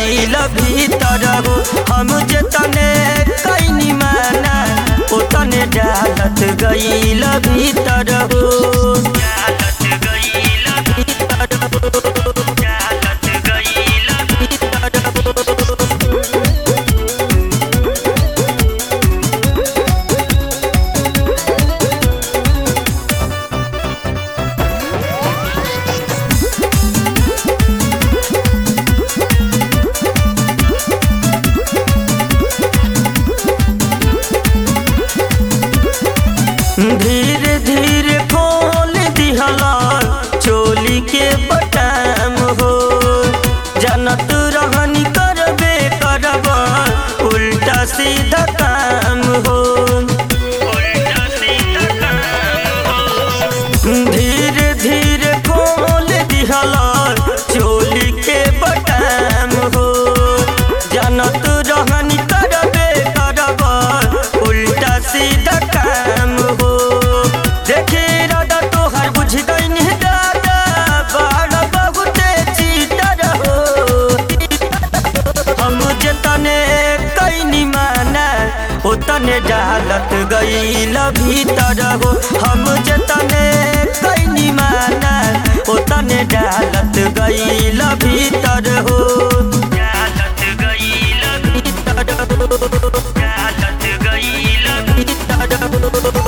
गईल भीतर हो। हम जतने कैनी माना ओतने डालत गईल भीतर हो। डालत गईल भीतर हो, डालत गईल भीतर हो। धीरे धीरे खोल दिहला चोली के बटाम हो। जनत रहनी करबे करब उल्टा सीधा काम हो। उल्टा सीधा काम हो। धीरे धीरे खोल दिहला चोली के बटाम हो। जनत रहनी करबे करब उल्टा सीधा काम हो। देखे राधा तोहर बुझ गईनी दादा बड़ बहुते चीटर हो। हम जतने कैनी माना ओतने डालत गईल भीतर हो। हम जतने कैनी माना ओतने डालत गईल भीतर हो। डालत गईल भीतर हो, डालत गईल भीतर हो।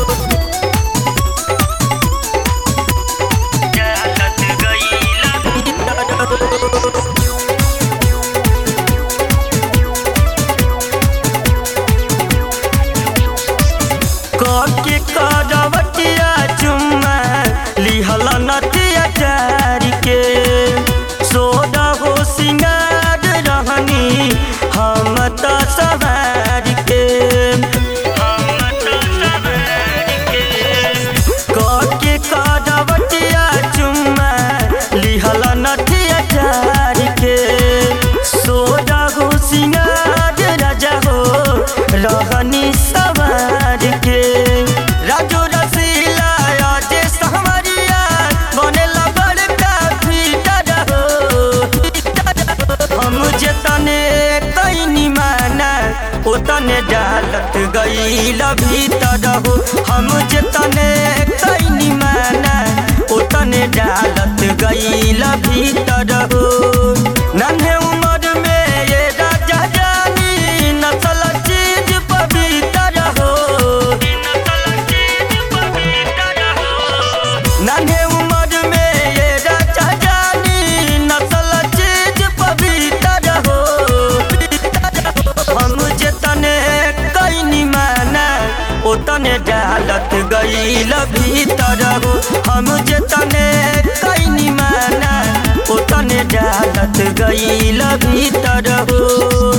के करवटिया चुम्मा लिहल नतिया चारी के। सोदा हो सिंगार रहनी हम त सवार के। हम त सवार के करवटिया चुम्मा लिहल नतिया चारी के। सोदा हो सिंगार राजा हो रहनी सवार के। राजू रसीला जे सहमरिया बनेला बड़का फीटर हो। हम जतने कैनी माना ओतने डालत गईल भीतर हो। हम जतने कैनी माना ओतने डालत गईल भीतर हो। नन्हे उम्र में ये राजा जानी नसल चीज पवित्र हो। नन्हे उम्र में ये राजा जानी नसल चीज पवित्र हो। हम जतने कैनी माना ओतने डालत गईल भीतर हो। हम जतने कैनी माना ओतने डालत गईल भीतर हो।